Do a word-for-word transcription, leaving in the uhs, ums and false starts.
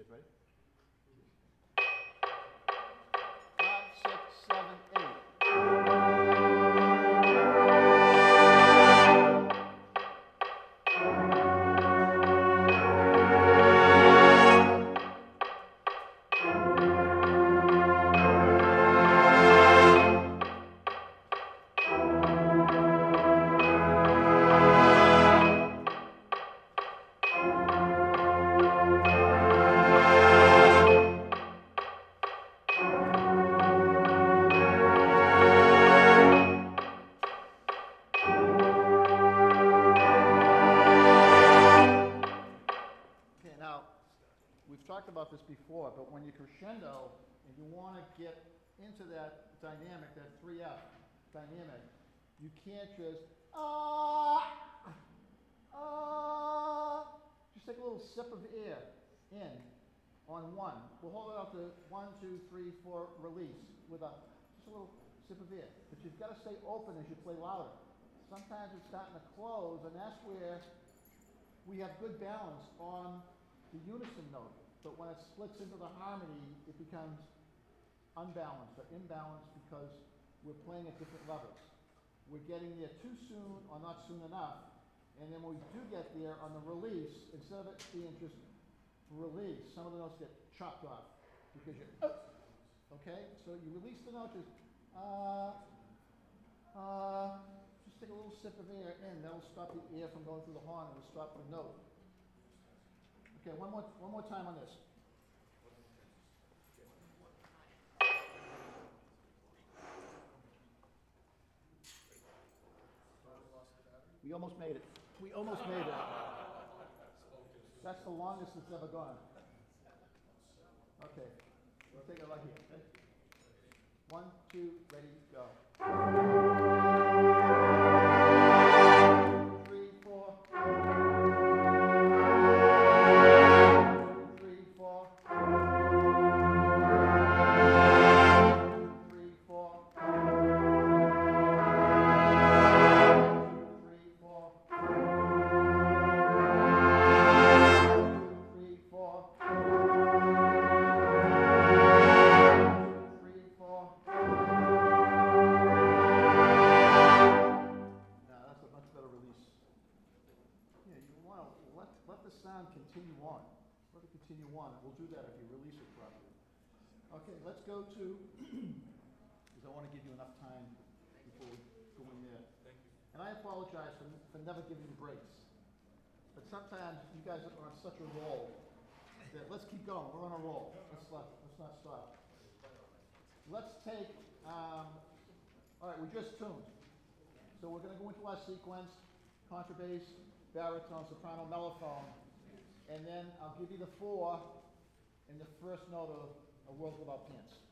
Kids ready? Five, six, seven, eight. Okay, now, we've talked about this before, but when you crescendo and you want to get into that dynamic, that three F dynamic, you can't just, ah, ah, just take a little sip of air in on one. We'll hold it out to one, two, three, four, release with a, just a little sip of air. But you've got to stay open as you play louder. Sometimes it's starting to close, and that's where we have good balance on the unison note, but when it splits into the harmony, it becomes unbalanced or imbalanced because we're playing at different levels. We're getting there too soon or not soon enough, and then when we do get there on the release, instead of it being just release, some of the notes get chopped off because you're, uh, okay? So you release the note, just, uh, uh, just take a little sip of air in, that'll stop the air from going through the horn, it'll stop the note. Okay, one more, one more time on this. We almost made it. We almost made it. That's the longest it's ever gone. Okay, we'll take it right here. Okay? One, two, ready, go. Three, four. Three, four. Three, four. Three, four. Three, four. Three, four. Now that's a much better release. Yeah, you want to let, let the sound continue on. Let it continue on. We'll do that if you release it properly. Okay, let's go to, because I want to give you enough time before we go in there. And I apologize for, for never giving you breaks. But sometimes you guys are on such a roll that let's keep going. We're on a roll. Let's not, let's not stop. Let's take, um, all right, we just tuned. So we're going to go into our sequence, contrabass, baritone, soprano, mellophone, and then I'll give you the four in the first note of A World Without Pants.